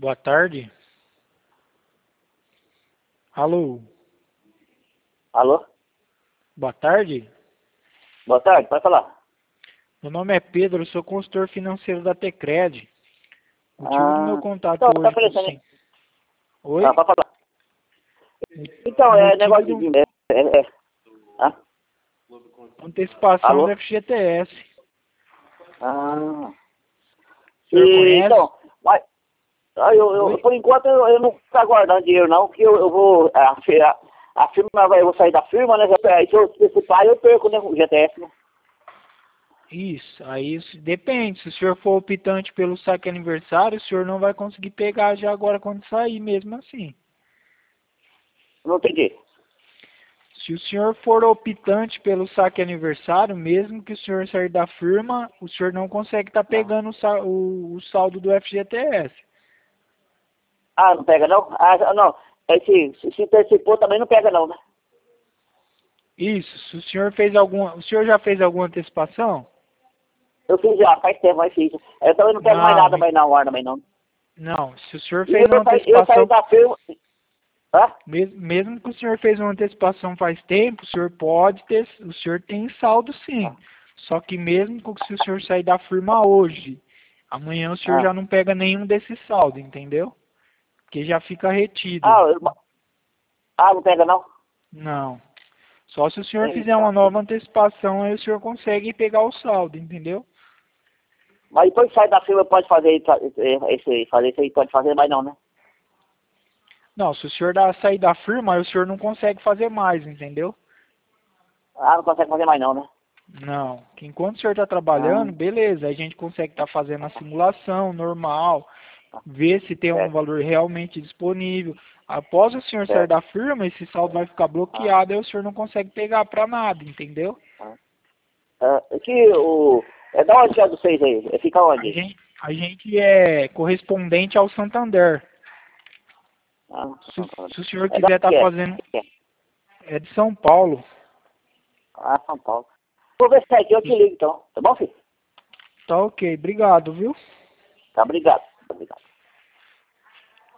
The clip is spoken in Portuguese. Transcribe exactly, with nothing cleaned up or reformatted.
Boa tarde. Alô? Alô? Boa tarde. Boa tarde, pode falar. Meu nome é Pedro, eu sou consultor financeiro da Tecred. O motivo do meu Ah, contato então, tá hoje com o aparecendo. senhor... Oi? Ah, pode falar. O Então, é motivo negócio do... de... É, é, é. Ah, Antecipação do alô? F G T S. Ah. O senhor E, conhece? então, mas... Ah, eu, eu, Oi? por enquanto, eu, eu não estou aguardando dinheiro, não, porque eu, eu vou... A, a, a firma vai... Eu vou sair da firma, né? Aí, se eu antecipar, eu perco, né? O G T S, né? Isso, aí isso depende. Se o senhor for optante pelo saque aniversário, o senhor não vai conseguir pegar já agora quando sair, mesmo assim. Não entendi. Se o senhor for optante pelo saque aniversário, mesmo que o senhor sair da firma, o senhor não consegue estar Ah, pegando o, sa- o- o saldo do F G T S. ah, não pega, não? Ah, não. É, se, se, se antecipou, também não pega, não, né? Isso, se o senhor fez alguma, o senhor já fez alguma antecipação? Eu fiz já, faz tempo, mas fiz. Eu também não pego mais Não, nada e- mais na hora, também, não. não. Se o senhor E fez uma eu saí, eu saí antecipação, da firma... Ah? mes- mesmo que o senhor fez uma antecipação faz tempo, o senhor pode ter, o senhor tem saldo sim. Só que mesmo que se o senhor sair da firma hoje, amanhã o senhor Ah, já não pega nenhum desses saldos, entendeu? Porque já fica retido. ah, eu- ah, não pega, não? Não. Só se o senhor fizer uma Eita. nova antecipação, aí o senhor consegue pegar o saldo, entendeu? Mas depois que sai da firma, pode fazer isso, esse, fazer isso aí, pode fazer, mas não, né? Não, se o senhor dá, sair da firma, aí o senhor não consegue fazer mais, entendeu? Ah, não consegue fazer mais não, né? Não. Que enquanto o senhor está Ah, trabalhando, beleza, aí a gente consegue estar fazendo a simulação normal, ah, ver se tem um certo, valor realmente disponível. Após o senhor sair certo. da firma, esse saldo vai ficar Ah, bloqueado, aí o senhor não consegue pegar para nada, entendeu? ah. Ah, aqui, o... É da onde que é do seis aí? É, fica A onde? gente, a gente é correspondente ao Santander. Ah, Se, se o senhor é da quiser onde estar que é? fazendo, é de São Paulo. Ah, São Paulo. Vou ver se é aqui, eu te ligo então. Tá bom, filho? Tá ok, obrigado, viu? Tá, obrigado. Obrigado.